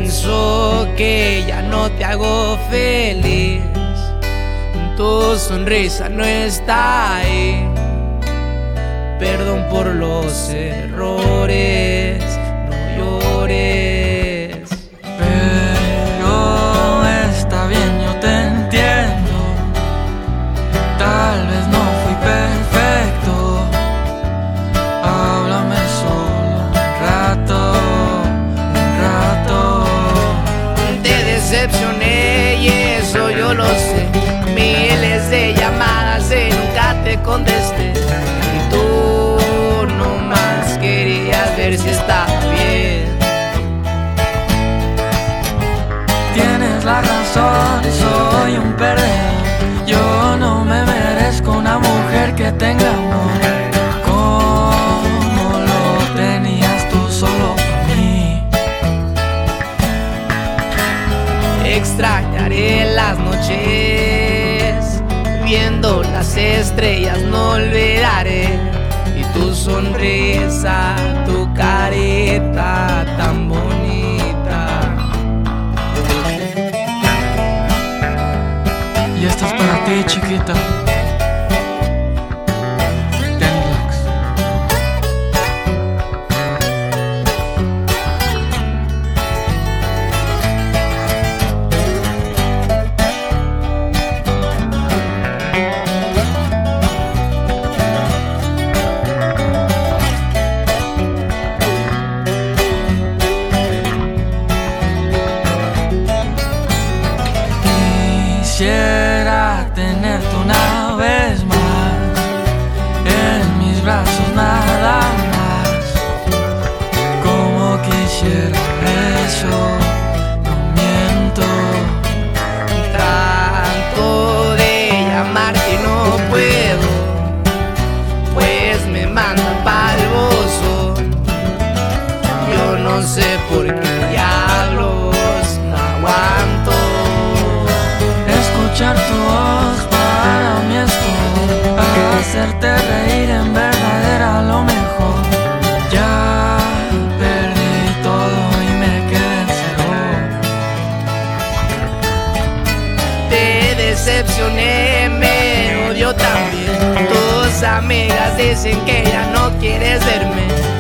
Pienso que ya no te hago feliz, tu sonrisa no está ahí. Perdón por los errores, no llores. Pero está bien, yo te entiendo. Tal vez no fui perfecto. Háblame solo un rato. Te decepcioné y eso yo lo sé. Miles de llamadas y nunca te contesté. Y tú nomás querías ver si estaba bien. Tienes la razón, soy un perdedor. Yo no me merezco una mujer que tenga amor como lo tenías tú solo para mí. Extrañaré las noches viendo las estrellas, no olvidaré. Y tu sonrisa, tu carita tan bonita. Y esto es para ti, chiquita. Quisiera tenerte una vez más en mis brazos, nada más. Como quisiera eso, no miento. Trato de llamarte y no puedo, pues me mandan pa'l buzón. Yo no sé por qué diablos no aguanto. Escuchar tu voz para mí es todo. Hacerte reír en verdad era lo mejor. Ya perdí todo y me quedé en cero. Te decepcioné, me odio también. Tus amigas dicen que ya no quieres verme.